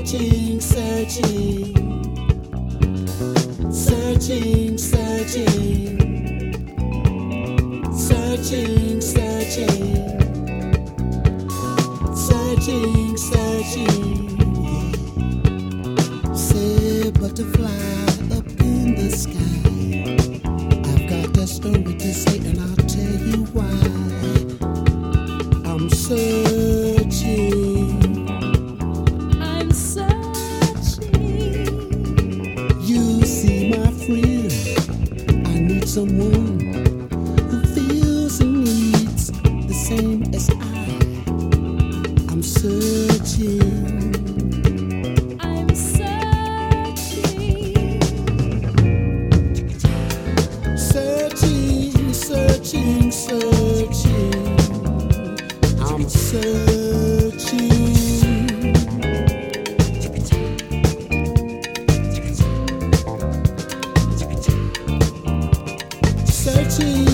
Searching, searching, searching, searching, searching, searching, searching, searching. Say butterfly up in the sky. I've got a story to say and I'll tell you why. I'm searching. I'm searching. You see, my friend, I need someone who feels and needs the same as I. I'm searching. I'm searching. Searching, searching, searching. I'm searching. Searching.